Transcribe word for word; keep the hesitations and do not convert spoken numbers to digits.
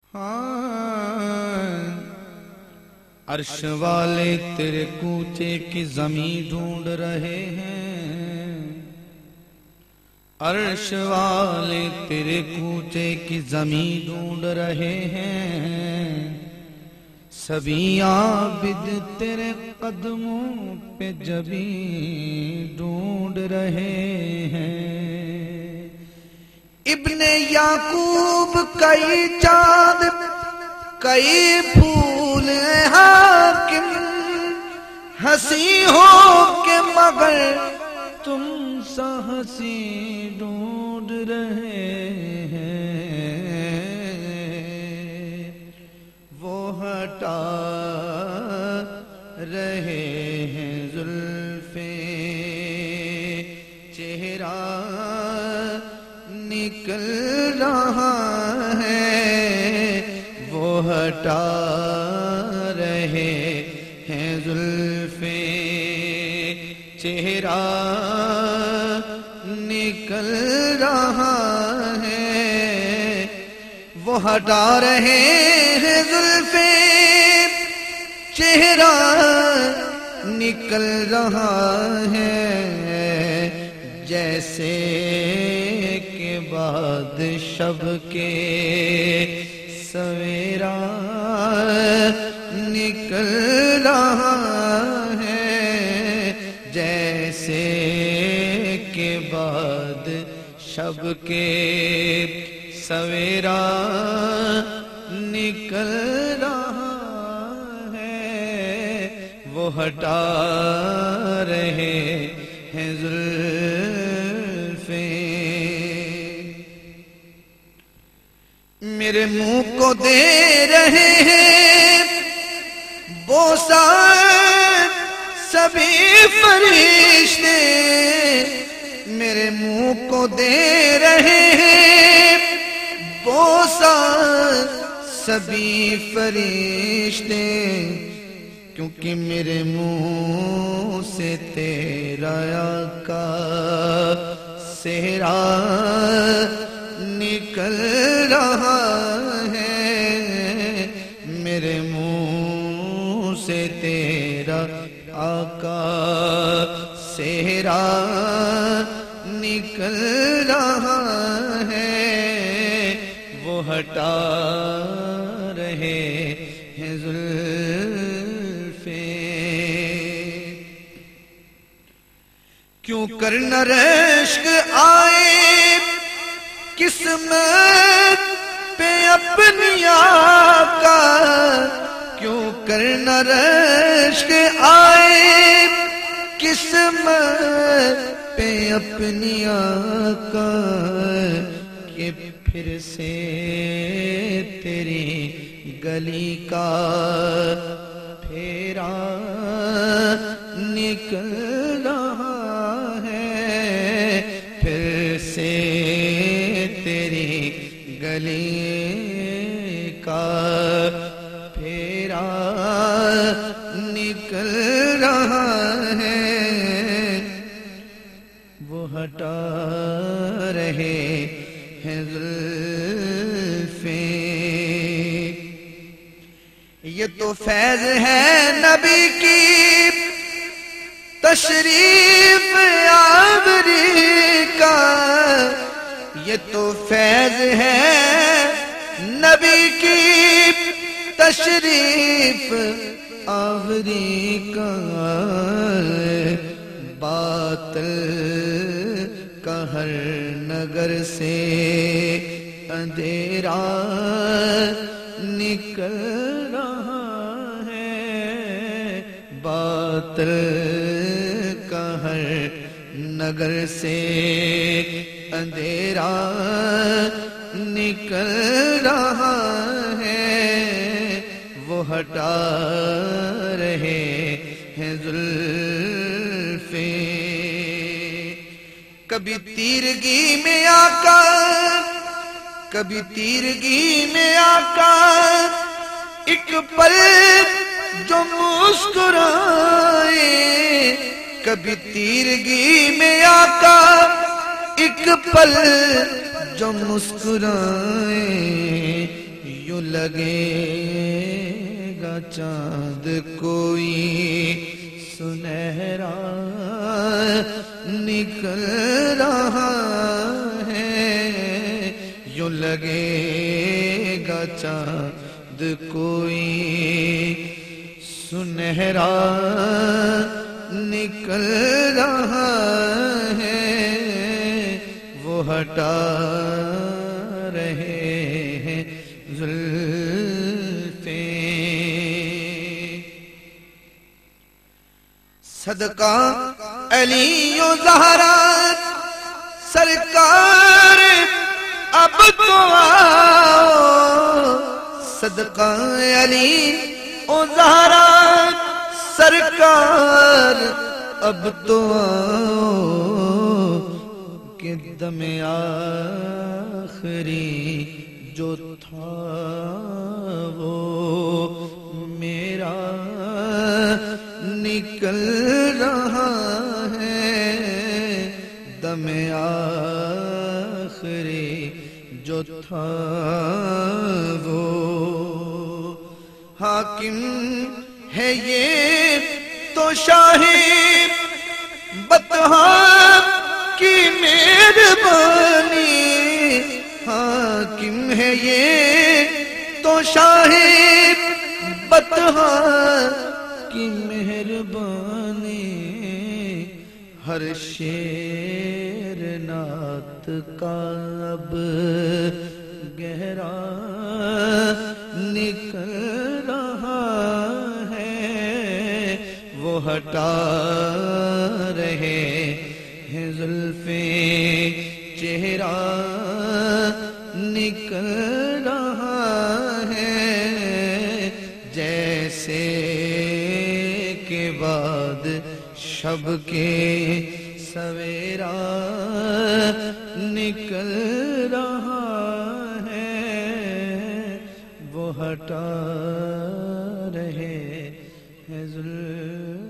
ہاں عرش والے تیرے کوچے کی زمین ڈھونڈ رہے ہیں، عرش والے تیرے کوچے کی زمین ڈھونڈ رہے ہیں، سبھی عابد تیرے قدموں پہ جبیں ڈھونڈ رہے ہیں۔ ابن یعقوب کئی چاند کئی پھول حاکم، ہنسی ہو کے مگر تم سا ہنسی ڈھونڈ رہے ہیں، وہ ہٹا رہے ہیں زلفیں، چہرہ نکل رہا ہے، وہ ہٹا رہے ہیں زلفیں، چہرہ نکل رہا ہے، وہ ہٹا رہے ہیں زلفیں، چہرہ نکل رہا ہے، جیسے کہ بعد شب کے سویرا نکل رہا ہے، جیسے کہ بعد شب کے سویرا نکل رہا ہے، وہ ہٹا رہے ہیں زلفیں، میرے منہ کو دے رہے ہیں بوسہ سبھی فرشتے، میرے منہ کو دے رہے ہیں بوسہ سبھی فرشتے، کیونکہ میرے منہ سے تیرا آقا صحرا نکل رہا ہے، میرے منہ سے تیرا آقا صحرا نکل رہا ہے، وہ ہٹا رہے ہیں زلفیں، کیوں کرنا رشک آئے قسمت پہ اپنی آقا، کیوں کرنا رشک آئے قسمت پہ اپنی آقا، کہ پھر سے تیری گلی کا پھیرا نکل رہا ہے، پھر سے تیری گلی کا پھیرا نکل رہا ہے، وہ ہٹا رہے ہیں زلفیں، یہ تو فیض ہے نبی کی تشریف آوری کا، یہ تو فیض ہے نبی کی تشریف آوری کا، باطل کا ہر نگر سے اندھیرا نکل رہا ہے، باطل کا ہر نگر سے اندھیرا نکل رہا ہے، وہ ہٹا رہے ہیں زلفیں، کبھی تیرگی میں آقا کبھی تیرگی میں آقا ایک پل جو مسکرائے، کبھی تیرگی میں آقا ایک پل جو مسکرائے، یوں لگے گا چاند کوئی سنہرا نکل رہا ہے، یوں لگے گا چاند کوئی سنہرا نکل رہا ہے، وہ ہٹا رہے ہیں زلفیں۔ صدقہ علی و زہرا سرکار اب تو آؤ، صدقہ علی و زہرا سرکار اب تو آؤ، کہ دم آخری جو تھا وہ میرا نکل رہا ہے، دم آخری جو تھا وہ۔ حاکم ہے یہ تو شاہ بطحا کی مہربانی، حاکم ہے یہ تو شاہ بطحا کی مہربانی، ہر شعر نعت کا اب گہرا نکل رہا ہے، وہ ہٹا رہے ہیں زلفیں، چہرہ نکل رہا ہے، جیسے کے بعد شب کے سویرا نکل رہا ہے، وہ ہٹا رہے ہیں زلفیں۔